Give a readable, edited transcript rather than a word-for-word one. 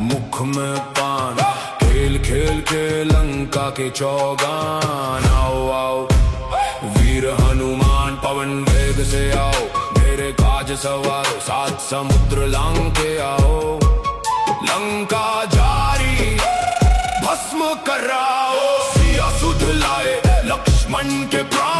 मुख में पान, खेल खेल के लंका के चौगान। आओ आओ वीर हनुमान, पवन वेग से आओ, मेरे काज सवारो, सात समुद्र लांग के आओ। लंका जारी भस्म कराओ, सिया सुध लाए लक्ष्मण के प्राण।